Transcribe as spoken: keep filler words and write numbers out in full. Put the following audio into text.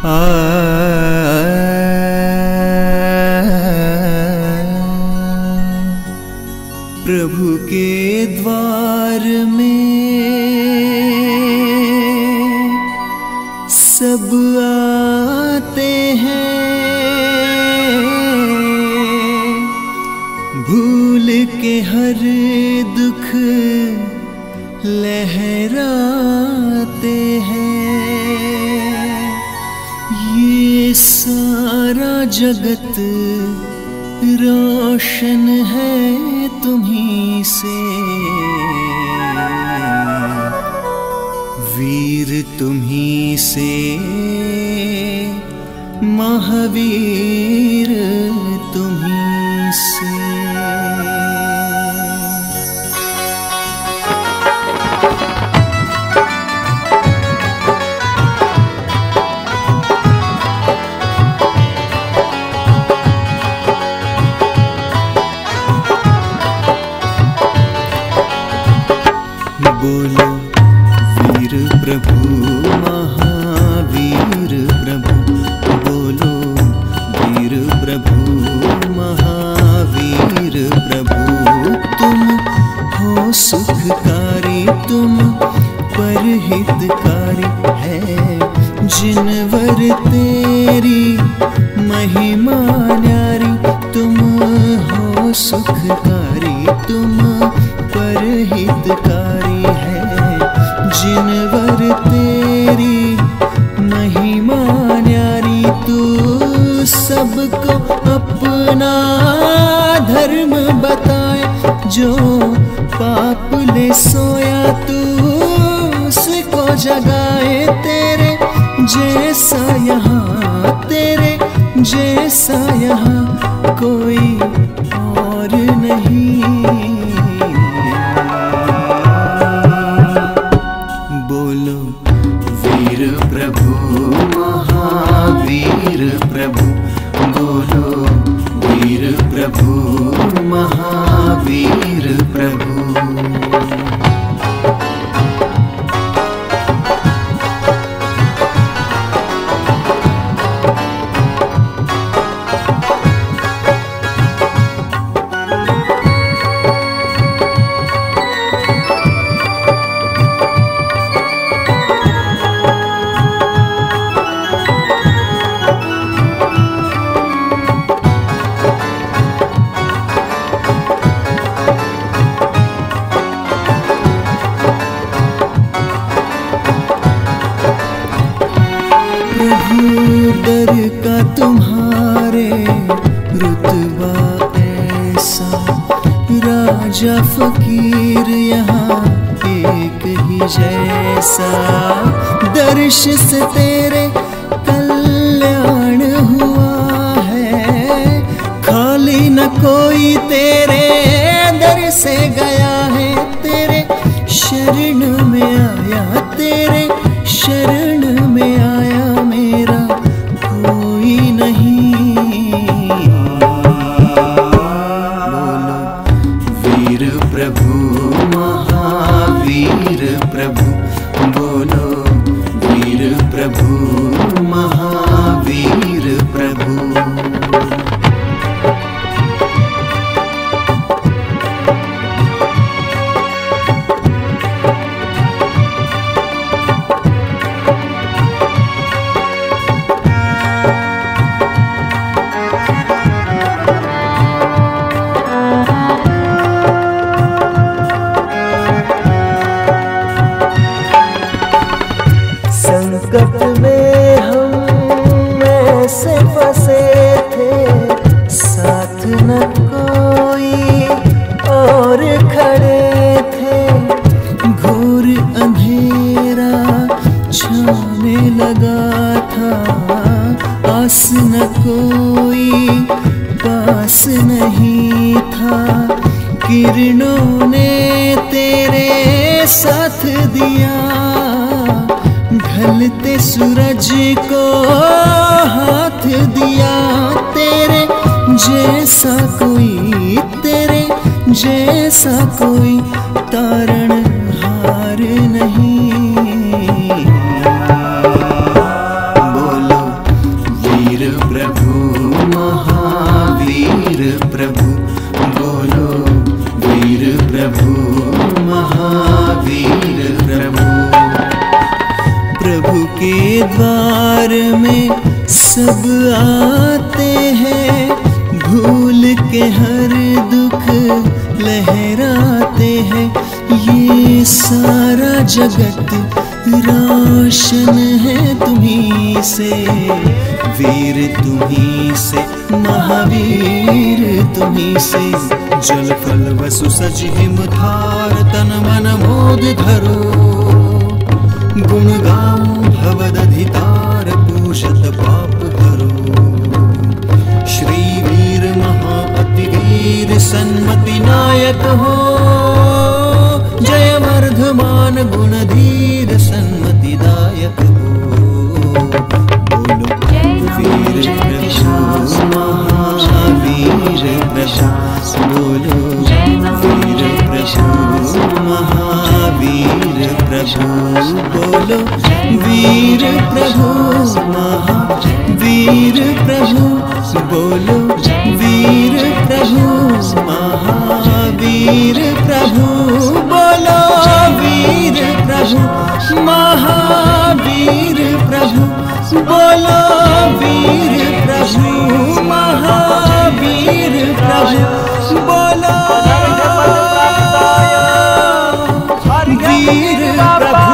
प्रभु के द्वार में सब आते हैं, भूल के हर दुख लहराते हैं। ये सारा जगत रोशन है तुम्हीं से, वीर तुम्हीं से, महावीर तुम्हीं से। बोलो वीर प्रभु महावीर प्रभु, बोलो वीर प्रभु महावीर प्रभु। तुम हो सुखकारी, तुम परहितकारी है, जिनवर तेरी महिमा न्यारी। तुम हो सुखकारी, तुम परहितकारी है, जिनवर तेरी महिमा न्यारी। तू सबको अपना धर्म बताए, जो पाप ले सोया तू उसको जगाए। तेरे जैसा यहाँ, तेरे जैसा यहाँ कोई और नहीं। बोलो वीर प्रभु महावीर प्रभु, बोलो वीर प्रभु महावीर प्रभु। दर का तुम्हारे रुतबा ऐसा, राजा फकीर यहाँ एक ही जैसा। दर्श से तेरे कल्याण हुआ है, खाली न कोई तेरे दर से गया है। तेरे शरण में आया, तेरे शरण में आया मेरा कोई नहीं। बोलो वीर प्रभु महावीर प्रभु, बोलो वीर प्रभु महावीर प्रभु। संकट में हम ऐसे फंसे थे, साथ न कोई और खड़े थे। घोर अंधेरा छाने लगा था, आस न कोई पास नहीं था। किरणों ने तेरे साथ दिया, ढलते सूरज को हाथ दिया। तेरे जैसा कोई, तेरे जैसा कोई तारणहार नहीं। बोलो सब आते हैं, भूल के हर दुख लहराते हैं। ये सारा जगत रोशन है तुम्हीं से, वीर तुम्हीं से, महावीर तुम्हीं से। जल फल वसु सज हिम थार, तन मन मोद धरो। गुण गाऊं भवदधितार, पूषत पाप हरो। श्री वीर महा अति वीर, सन्मति नायक हो। जय वर्धमान गुणधीर, सन्मति दायक हो। बोलो वीर प्रभु महावीर प्रभु, बोलो वीर प्रभु महावीर प्रभु, बोलो वीर प्रभु महावीर प्रभु, बोलो वीर प्रभु महावीर प्रभु, बोलो वीर प्रभु महावीर प्रभु, बोलो वीर प्रभु महावीर प्रभु, बोलो वीर प्रभु।